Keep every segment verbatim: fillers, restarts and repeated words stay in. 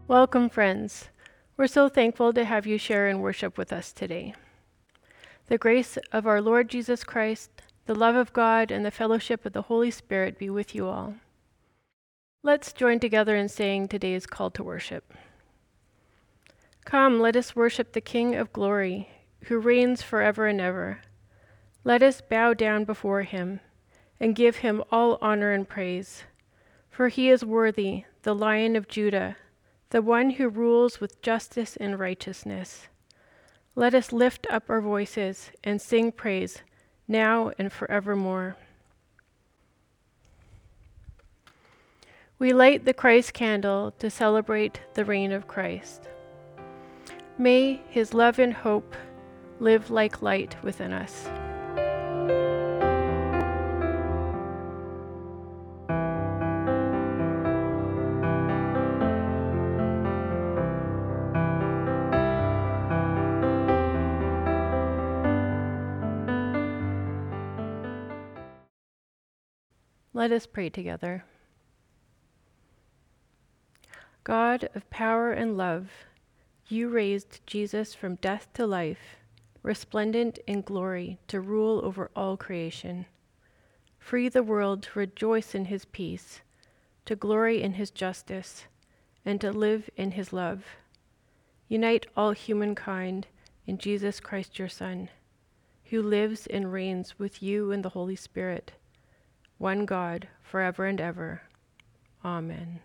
Welcome, friends. We're so thankful to have you share and worship with us today. The grace of our Lord Jesus Christ, the love of God, and the fellowship of the Holy Spirit be with you all. Let's join together in saying today's call to worship. Come, let us worship the King of glory, who reigns forever and ever. Let us bow down before him and give him all honor and praise. For he is worthy, the Lion of Judah, the one who rules with justice and righteousness. Let us lift up our voices and sing praise now and forevermore. We light the Christ candle to celebrate the reign of Christ. May his love and hope live like light within us. Let us pray together. God of power and love, you raised Jesus from death to life, resplendent in glory to rule over all creation. Free the world to rejoice in his peace, to glory in his justice, and to live in his love. Unite all humankind in Jesus Christ your Son, who lives and reigns with you in the Holy Spirit, one God, forever and ever. Amen.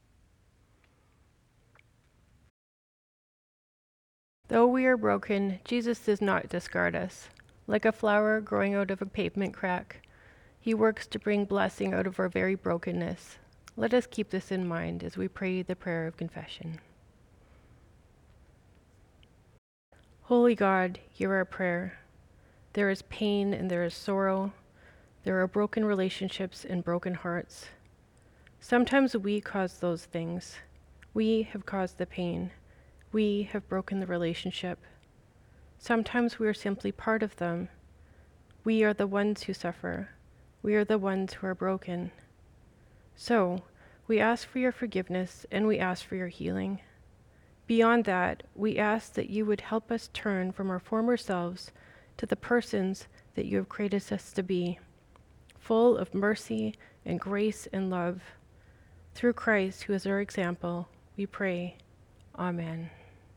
Though we are broken, Jesus does not discard us. Like a flower growing out of a pavement crack, he works to bring blessing out of our very brokenness. Let us keep this in mind as we pray the prayer of confession. Holy God, hear our prayer. There is pain and there is sorrow. There are broken relationships and broken hearts. Sometimes we cause those things. We have caused the pain. We have broken the relationship. Sometimes we are simply part of them. We are the ones who suffer. We are the ones who are broken. So, we ask for your forgiveness and we ask for your healing. Beyond that, we ask that you would help us turn from our former selves to the persons that you have created us to be, full of mercy and grace and love. Through Christ, who is our example, we pray. Amen.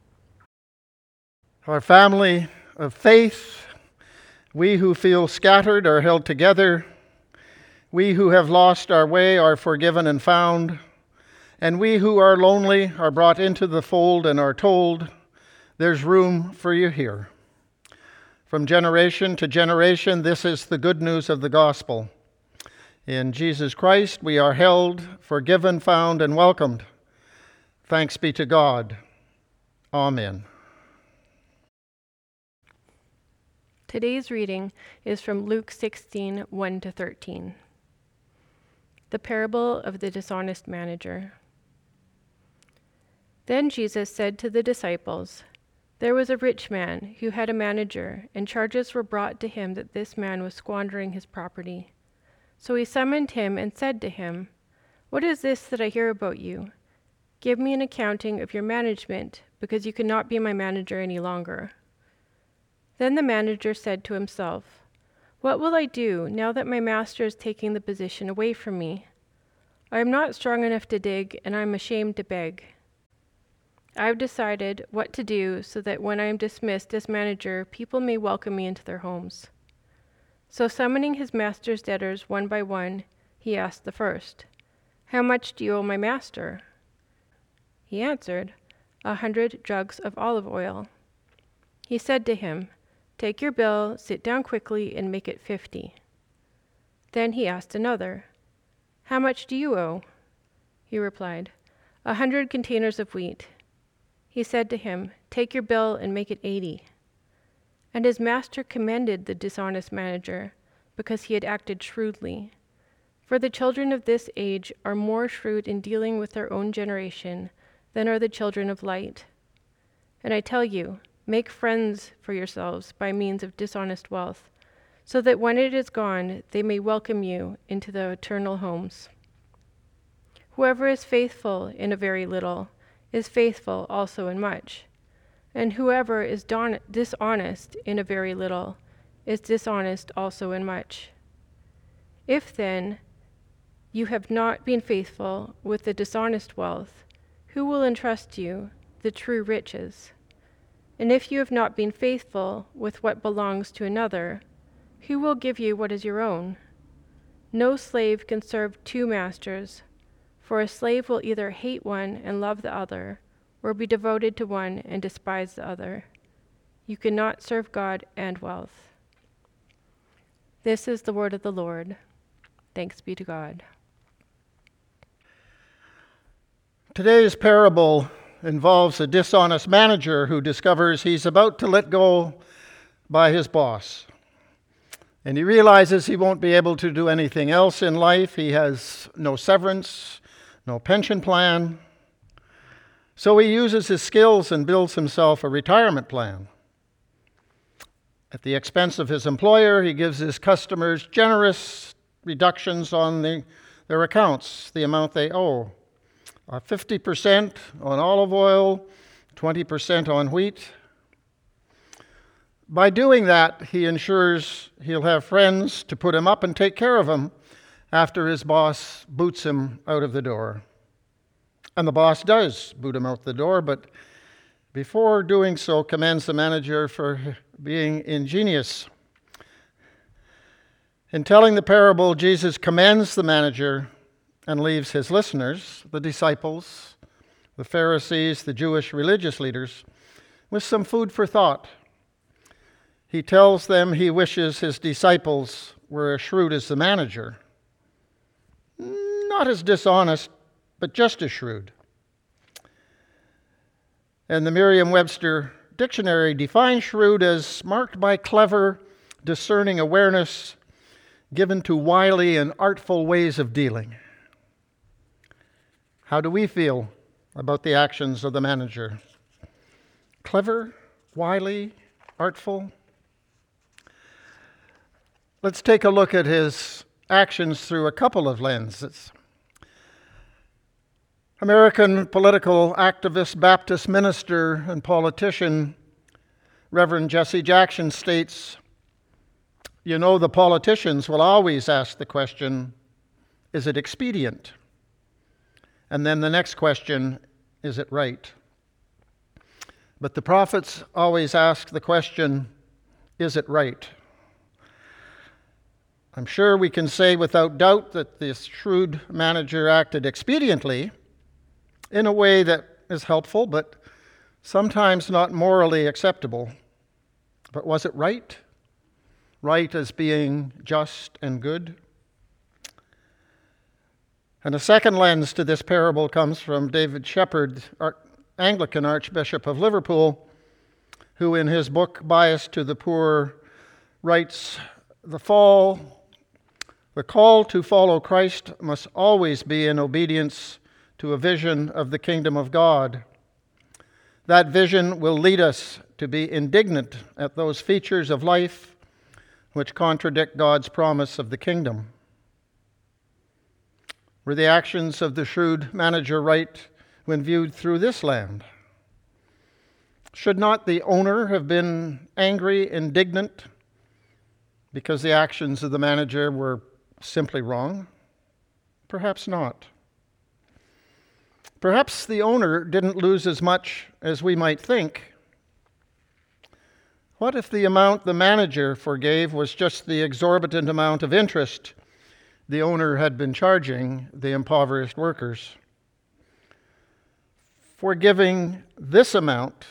Our family of faith, we who feel scattered are held together. We who have lost our way are forgiven and found. And we who are lonely are brought into the fold and are told, there's room for you here. From generation to generation, this is the good news of the gospel. In Jesus Christ, we are held, forgiven, found, and welcomed. Thanks be to God. Amen. Today's reading is from Luke sixteen, one to thirteen. The parable of the dishonest manager. Then Jesus said to the disciples, "There was a rich man who had a manager, and charges were brought to him that this man was squandering his property. So he summoned him and said to him, 'What is this that I hear about you? Give me an accounting of your management, because you cannot be my manager any longer.' Then the manager said to himself, 'What will I do now that my master is taking the position away from me? I am not strong enough to dig, and I am ashamed to beg. I have decided what to do so that when I am dismissed as manager, people may welcome me into their homes.' So summoning his master's debtors one by one, he asked the first, 'How much do you owe my master?' He answered, 'A hundred jugs of olive oil.' He said to him, 'Take your bill, sit down quickly, and make it fifty.' Then he asked another, 'How much do you owe?' He replied, 'A hundred containers of wheat.' He said to him, 'Take your bill and make it eighty.' And his master commended the dishonest manager, because he had acted shrewdly. For the children of this age are more shrewd in dealing with their own generation than are the children of light. And I tell you, make friends for yourselves by means of dishonest wealth, so that when it is gone, they may welcome you into the eternal homes. Whoever is faithful in a very little is faithful also in much. And whoever is don- dishonest in a very little is dishonest also in much. If then you have not been faithful with the dishonest wealth, who will entrust you the true riches? And if you have not been faithful with what belongs to another, who will give you what is your own? No slave can serve two masters, for a slave will either hate one and love the other, or be devoted to one and despise the other. You cannot serve God and wealth. This is the word of the Lord. Thanks be to God. Today's parable involves a dishonest manager who discovers he's about to let go by his boss. And he realizes he won't be able to do anything else in life. He has no severance, no pension plan. So he uses his skills and builds himself a retirement plan. At the expense of his employer, he gives his customers generous reductions on the, their accounts, the amount they owe. Uh, fifty percent on olive oil, twenty percent on wheat. By doing that, he ensures he'll have friends to put him up and take care of him after his boss boots him out of the door. And the boss does boot him out the door, but before doing so, commends the manager for being ingenious. In telling the parable, Jesus commends the manager and leaves his listeners, the disciples, the Pharisees, the Jewish religious leaders, with some food for thought. He tells them he wishes his disciples were as shrewd as the manager. Not as dishonest, but just as shrewd. And the Merriam-Webster dictionary defines shrewd as marked by clever, discerning awareness given to wily and artful ways of dealing. How do we feel about the actions of the manager? Clever, wily, artful? Let's take a look at his actions through a couple of lenses. American political activist, Baptist minister, and politician Reverend Jesse Jackson states, "You know, the politicians will always ask the question, is it expedient? And then the next question, is it right? But the prophets always ask the question, is it right?" I'm sure we can say without doubt that this shrewd manager acted expediently in a way that is helpful, but sometimes not morally acceptable. But was it right? Right as being just and good? And a second lens to this parable comes from David Shepherd, Anglican Archbishop of Liverpool, who in his book Bias to the Poor writes, the fall, the call to follow Christ must always be in obedience to a vision of the kingdom of God. That vision will lead us to be indignant at those features of life which contradict God's promise of the kingdom. Were the actions of the shrewd manager right when viewed through this lens? Should not the owner have been angry, indignant, because the actions of the manager were simply wrong? Perhaps not. Perhaps the owner didn't lose as much as we might think. What if the amount the manager forgave was just the exorbitant amount of interest the owner had been charging the impoverished workers? Forgiving this amount,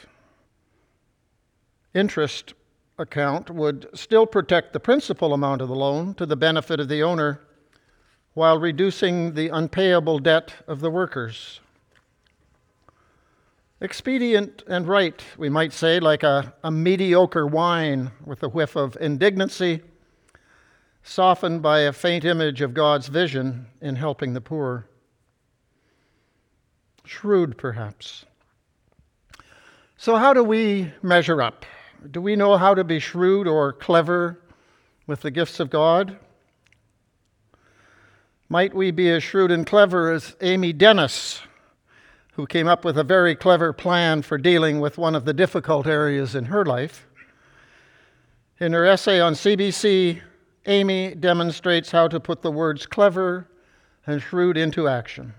interest account, would still protect the principal amount of the loan to the benefit of the owner while reducing the unpayable debt of the workers. Expedient and right, we might say, like a, a mediocre wine with a whiff of indignancy, softened by a faint image of God's vision in helping the poor. Shrewd, perhaps. So how do we measure up? Do we know how to be shrewd or clever with the gifts of God? Might we be as shrewd and clever as Amy Dennis, who came up with a very clever plan for dealing with one of the difficult areas in her life. In her essay on C B C, Amy demonstrates how to put the words clever and shrewd into action.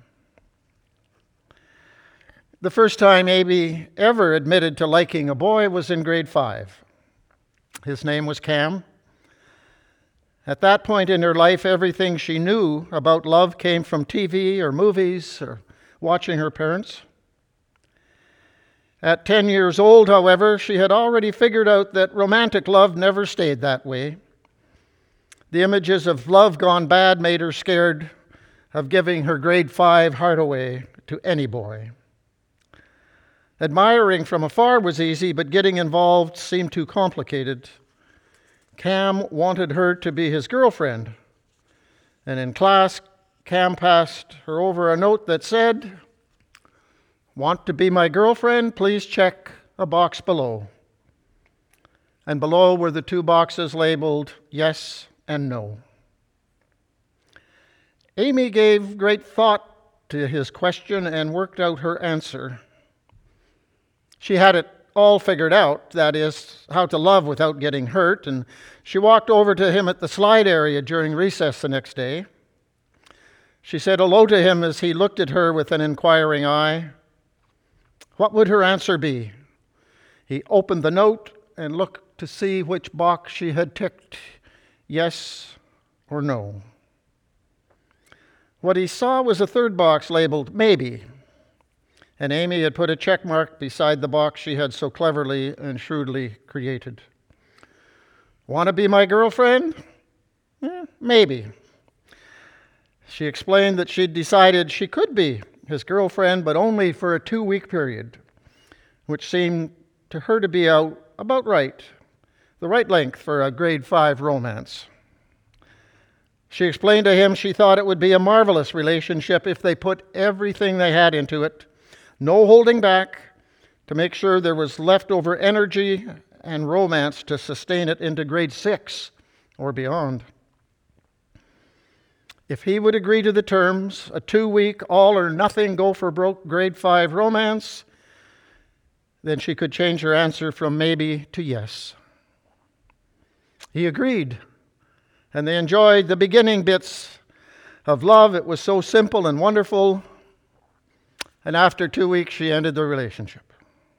The first time Amy ever admitted to liking a boy was in grade five. His name was Cam. At that point in her life, everything she knew about love came from T V or movies or watching her parents. At ten years old, however, she had already figured out that romantic love never stayed that way. The images of love gone bad made her scared of giving her grade five heart away to any boy. Admiring from afar was easy, but getting involved seemed too complicated. Cam wanted her to be his girlfriend, and in class, Cam passed her over a note that said, "Want to be my girlfriend? Please check a box below." And below were the two boxes labeled yes and no. Amy gave great thought to his question and worked out her answer. She had it all figured out, that is, how to love without getting hurt, and she walked over to him at the slide area during recess the next day. She said hello to him as he looked at her with an inquiring eye. What would her answer be? He opened the note and looked to see which box she had ticked, yes or no. What he saw was a third box labeled maybe, and Amy had put a check mark beside the box she had so cleverly and shrewdly created. Want to be my girlfriend? Eh, maybe. She explained that she'd decided she could be his girlfriend, but only for a two-week period, which seemed to her to be out about right, the right length for a grade five romance. She explained to him she thought it would be a marvelous relationship if they put everything they had into it, no holding back, to make sure there was leftover energy and romance to sustain it into grade six or beyond. If he would agree to the terms, a two-week, all-or-nothing, go-for-broke grade five romance, then she could change her answer from maybe to yes. He agreed, and they enjoyed the beginning bits of love. It was so simple and wonderful, and after two weeks, she ended the relationship.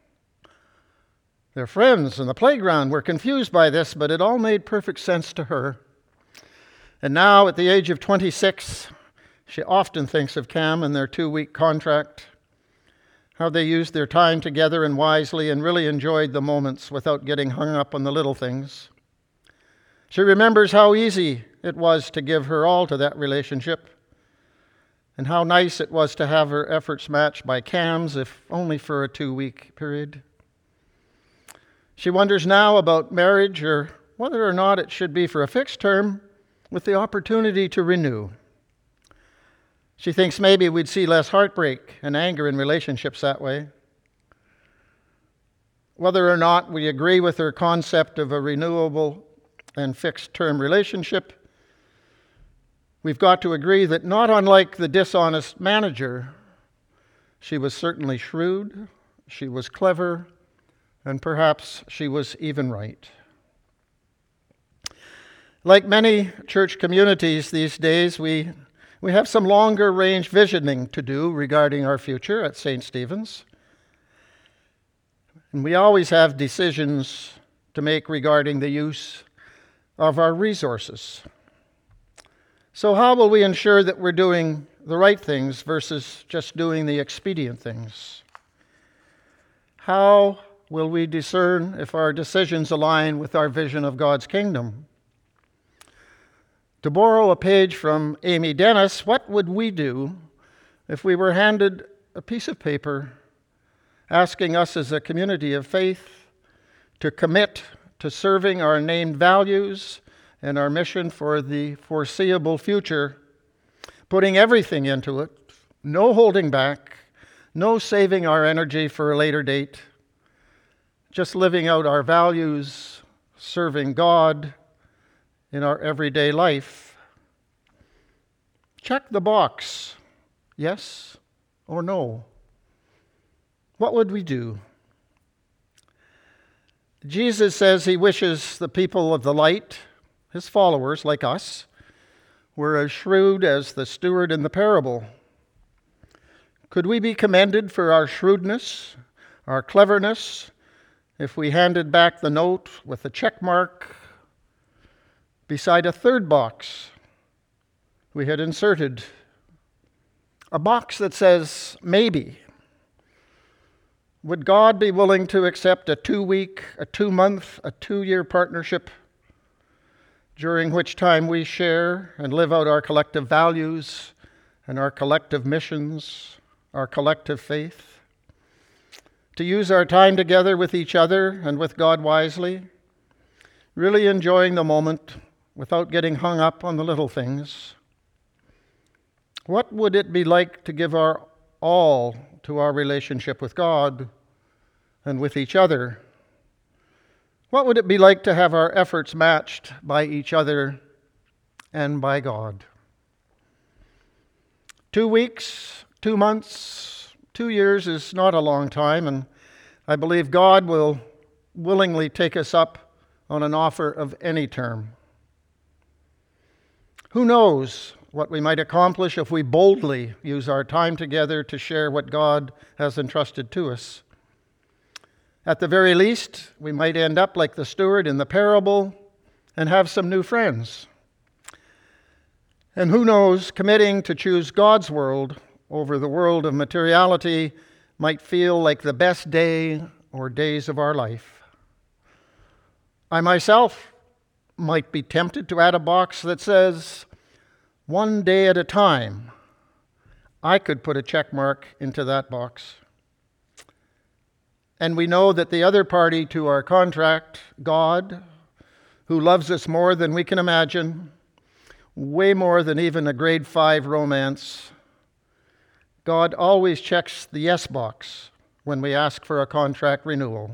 Their friends in the playground were confused by this, but it all made perfect sense to her. And now, at the age of twenty-six, she often thinks of Cam and their two-week contract, how they used their time together and wisely and really enjoyed the moments without getting hung up on the little things. She remembers how easy it was to give her all to that relationship and how nice it was to have her efforts matched by Cam's, if only for a two-week period. She wonders now about marriage, or whether or not it should be for a fixed term with the opportunity to renew. She thinks maybe we'd see less heartbreak and anger in relationships that way. Whether or not we agree with her concept of a renewable and fixed-term relationship, we've got to agree that not unlike the dishonest manager, she was certainly shrewd, she was clever, and perhaps she was even right. Like many church communities these days, we, we have some longer-range visioning to do regarding our future at Saint Stephen's. And we always have decisions to make regarding the use of our resources. So how will we ensure that we're doing the right things versus just doing the expedient things? How will we discern if our decisions align with our vision of God's kingdom? To borrow a page from Amy Dennis, what would we do if we were handed a piece of paper asking us as a community of faith to commit to serving our named values and our mission for the foreseeable future, putting everything into it, no holding back, no saving our energy for a later date, just living out our values, serving God in our everyday life? Check the box, yes or no. what would we do? Jesus says he wishes the people of the light, his followers like us, were as shrewd as the steward in the parable. Could we be commended for our shrewdness, our cleverness, if we handed back the note with a check mark beside a third box we had inserted? A box that says, maybe. Would God be willing to accept a two-week, a two-month, a two-year partnership during which time we share and live out our collective values and our collective missions, our collective faith? To use our time together with each other and with God wisely, really enjoying the moment without getting hung up on the little things? What would it be like to give our all to our relationship with God and with each other? What would it be like to have our efforts matched by each other and by God? Two weeks, two months, two years is not a long time, and I believe God will willingly take us up on an offer of any term. Who knows what we might accomplish if we boldly use our time together to share what God has entrusted to us. At the very least, we might end up like the steward in the parable and have some new friends. And who knows, committing to choose God's world over the world of materiality might feel like the best day or days of our life. I myself might be tempted to add a box that says, one day at a time. I could put a check mark into that box. And we know that the other party to our contract, God, who loves us more than we can imagine, way more than even a grade five romance, God always checks the yes box when we ask for a contract renewal.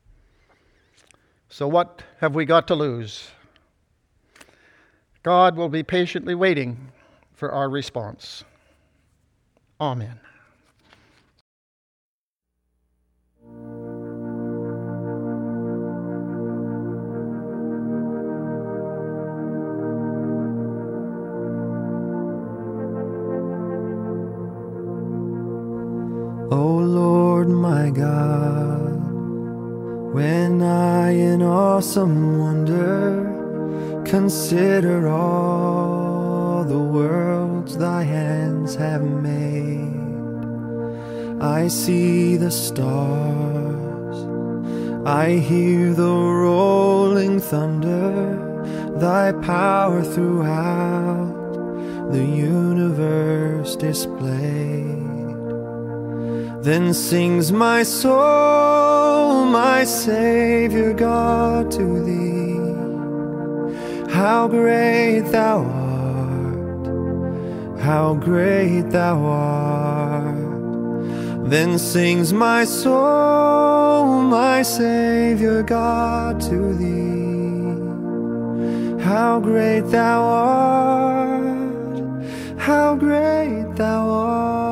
So what have we got to lose? God will be patiently waiting for our response. Amen. O Lord my God, when I in awesome wonder consider all the worlds thy hands have made, I see the stars, I hear the rolling thunder, thy power throughout the universe displayed. Then sings my soul, my Savior God, to thee. How great thou art, how great thou art. Then sings my soul, my Savior God, to thee. How great thou art, how great thou art.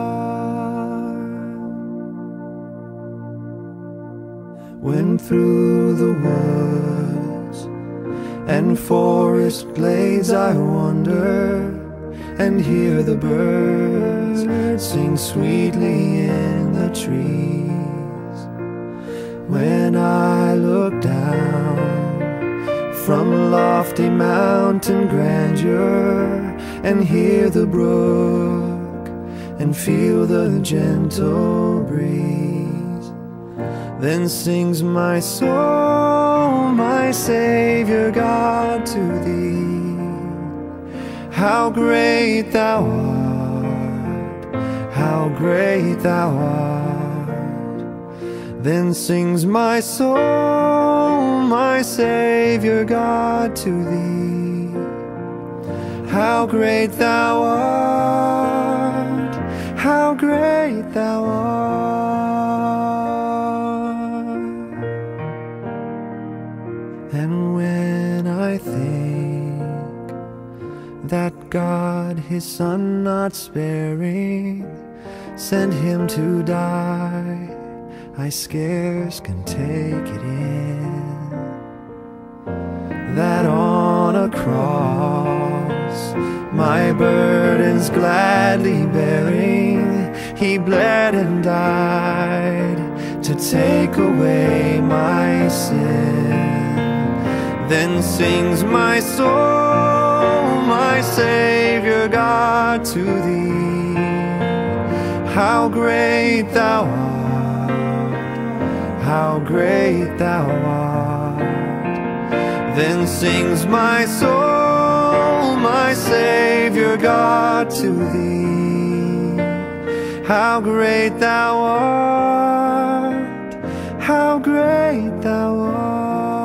When through the woods and forest glades I wander, and hear the birds sing sweetly in the trees. When I look down from lofty mountain grandeur, and hear the brook and feel the gentle breeze, then sings my soul, my Savior God, to thee. How great thou art, how great thou art. Then sings my soul, my Savior God, to thee. How great thou art, how great thou art. And when I think that God, his Son not sparing, sent him to die I scarce can take it in, that on a cross, my burdens gladly bearing, he bled and died to take away my sin. Then sings my soul, my Savior God, to thee, how great thou art, how great thou art. Then sings my soul, my Savior God, to thee, how great thou art, how great thou art.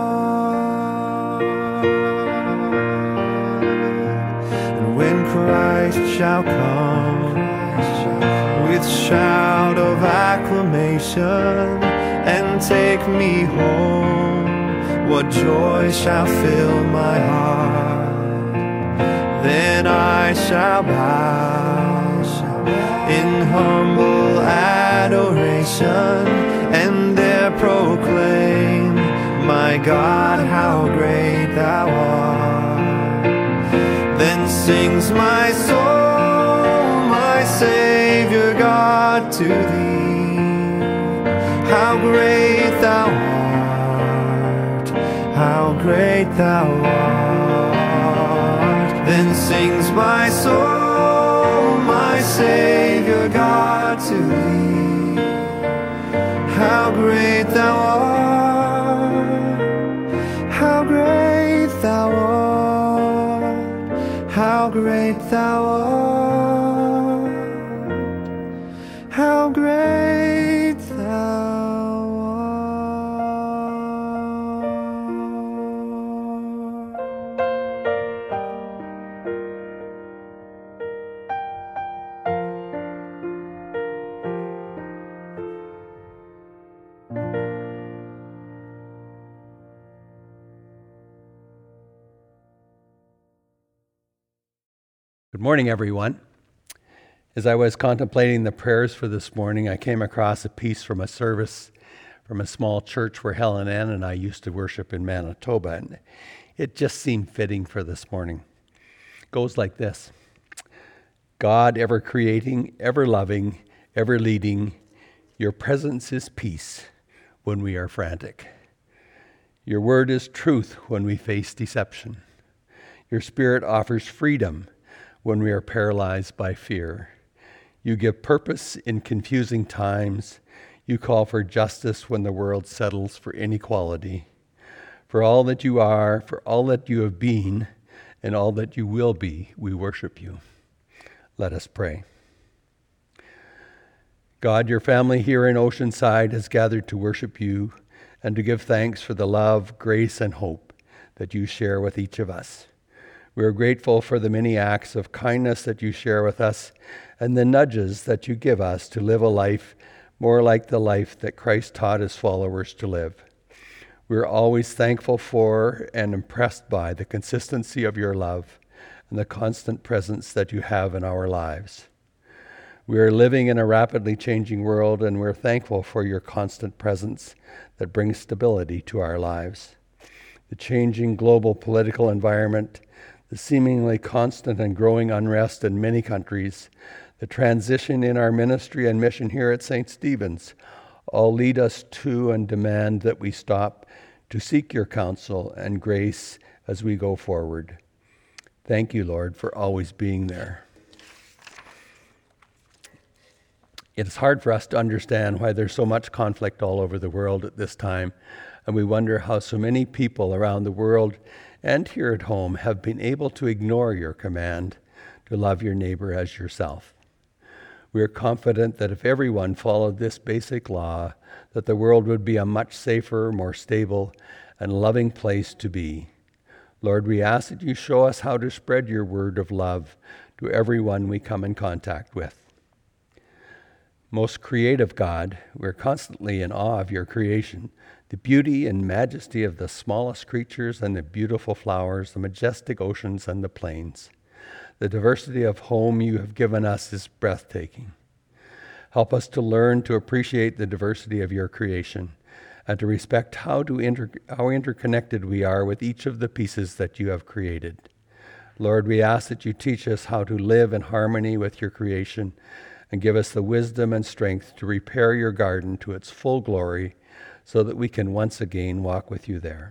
And when Christ shall come with shout of acclamation and take me home, what joy shall fill my heart. Then I shall bow in humble adoration and there proclaim, my God, how great thou art. Then sings my soul, my Savior God, to thee, how great thou art, how great thou art. Then sings my soul, my Savior God, to thee, how great thou art, how great thou art, how great thou art, how great thou Good morning, everyone. As I was contemplating the prayers for this morning, I came across a piece from a service from a small church where Helen Ann and I used to worship in Manitoba, and it just seemed fitting for this morning. It goes like this: God, ever creating, ever loving, ever leading, your presence is peace when we are frantic. Your word is truth when we face deception. Your spirit offers freedom when we are paralyzed by fear. You give purpose in confusing times. You call for justice when the world settles for inequality. For all that you are, for all that you have been, and all that you will be, we worship you. Let us pray. God, your family here in Oceanside has gathered to worship you and to give thanks for the love, grace, and hope that you share with each of us. We are grateful for the many acts of kindness that you share with us and the nudges that you give us to live a life more like the life that Christ taught his followers to live. We are always thankful for and impressed by the consistency of your love and the constant presence that you have in our lives. We are living in a rapidly changing world, and we're thankful for your constant presence that brings stability to our lives. The changing global political environment, the seemingly constant and growing unrest in many countries, the transition in our ministry and mission here at Saint Stephen's, all lead us to and demand that we stop to seek your counsel and grace as we go forward. Thank you, Lord, for always being there. It's hard for us to understand why there's so much conflict all over the world at this time, and we wonder how so many people around the world and here at home have been able to ignore your command to love your neighbor as yourself. We are confident that if everyone followed this basic law, that the world would be a much safer, more stable, and loving place to be. Lord, we ask that you show us how to spread your word of love to everyone we come in contact with. Most creative God, we're constantly in awe of your creation, the beauty and majesty of the smallest creatures and the beautiful flowers, the majestic oceans and the plains. The diversity of home you have given us is breathtaking. Help us to learn to appreciate the diversity of your creation and to respect how, to inter- how interconnected we are with each of the pieces that you have created. Lord, we ask that you teach us how to live in harmony with your creation and give us the wisdom and strength to repair your garden to its full glory so that we can once again walk with you there.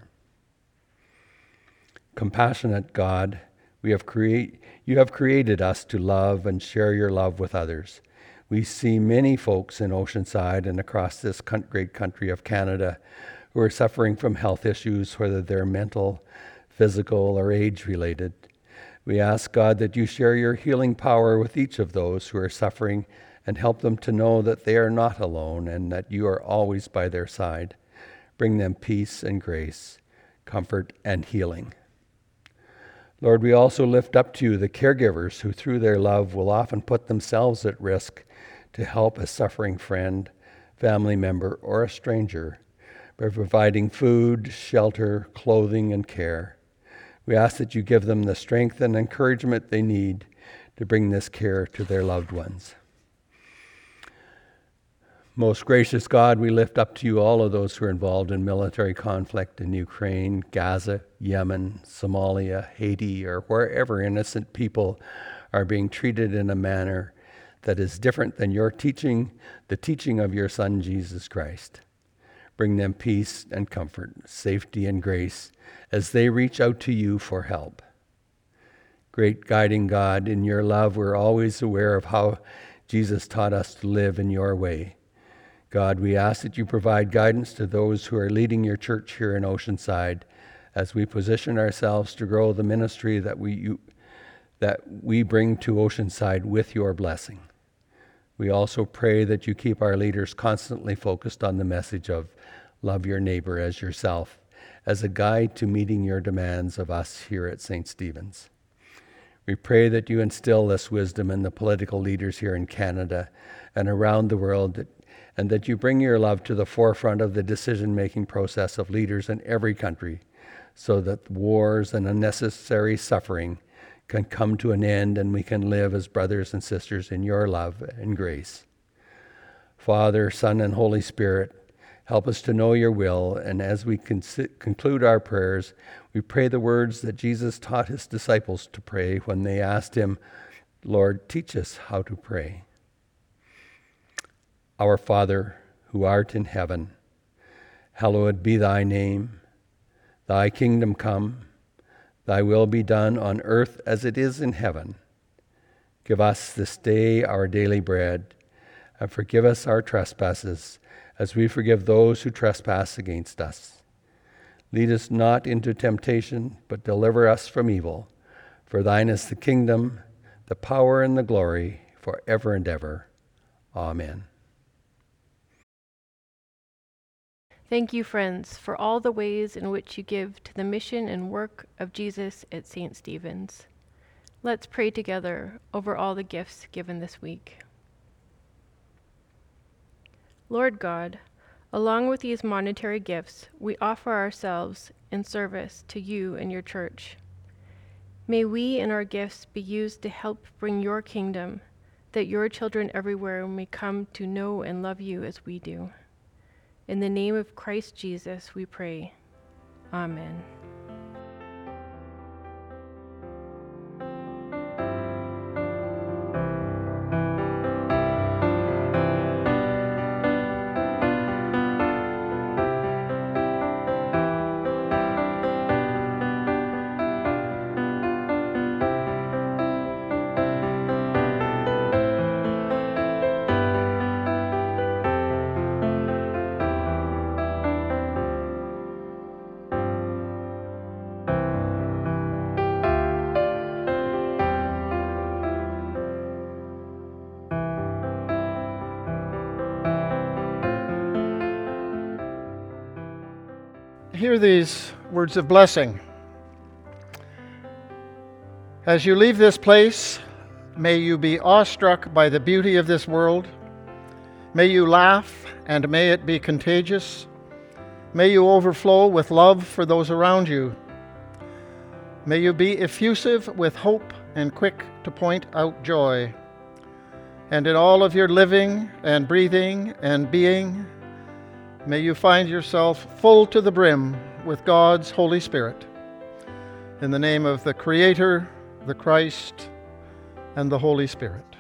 Compassionate God, we have create, you have created us to love and share your love with others. We see many folks in Oceanside and across this great country of Canada who are suffering from health issues, whether they're mental, physical, or age-related. We ask, God, that you share your healing power with each of those who are suffering and help them to know that they are not alone and that you are always by their side. Bring them peace and grace, comfort and healing. Lord, we also lift up to you the caregivers who through their love will often put themselves at risk to help a suffering friend, family member, or a stranger by providing food, shelter, clothing, and care. We ask that you give them the strength and encouragement they need to bring this care to their loved ones. Most gracious God, we lift up to you all of those who are involved in military conflict in Ukraine, Gaza, Yemen, Somalia, Haiti, or wherever innocent people are being treated in a manner that is different than your teaching, the teaching of your Son, Jesus Christ. Bring them peace and comfort, safety and grace as they reach out to you for help. Great guiding God, in your love, we're always aware of how Jesus taught us to live in your way. God, we ask that you provide guidance to those who are leading your church here in Oceanside as we position ourselves to grow the ministry that we you, that we bring to Oceanside with your blessing. We also pray that you keep our leaders constantly focused on the message of love your neighbor as yourself, as a guide to meeting your demands of us here at Saint Stephen's. We pray that you instill this wisdom in the political leaders here in Canada and around the world, that and that you bring your love to the forefront of the decision-making process of leaders in every country so that wars and unnecessary suffering can come to an end and we can live as brothers and sisters in your love and grace. Father, Son, and Holy Spirit, help us to know your will, and as we con- conclude our prayers, we pray the words that Jesus taught his disciples to pray when they asked him, Lord, teach us how to pray. Our Father, who art in heaven, hallowed be thy name. Thy kingdom come, thy will be done on earth as it is in heaven. Give us this day our daily bread, and forgive us our trespasses, as we forgive those who trespass against us. Lead us not into temptation, but deliver us from evil. For thine is the kingdom, the power, and the glory, forever and ever. Amen. Thank you, friends, for all the ways in which you give to the mission and work of Jesus at Saint Stephen's. Let's pray together over all the gifts given this week. Lord God, along with these monetary gifts, we offer ourselves in service to you and your church. May we and our gifts be used to help bring your kingdom, that your children everywhere may come to know and love you as we do. In the name of Christ Jesus, we pray. Amen. Hear these words of blessing. As you leave this place, may you be awestruck by the beauty of this world. May you laugh, and may it be contagious. May you overflow with love for those around you. May you be effusive with hope and quick to point out joy. and in all of your living and breathing and being, may you find yourself full to the brim with God's Holy Spirit. In the name of the Creator, the Christ, and the Holy Spirit.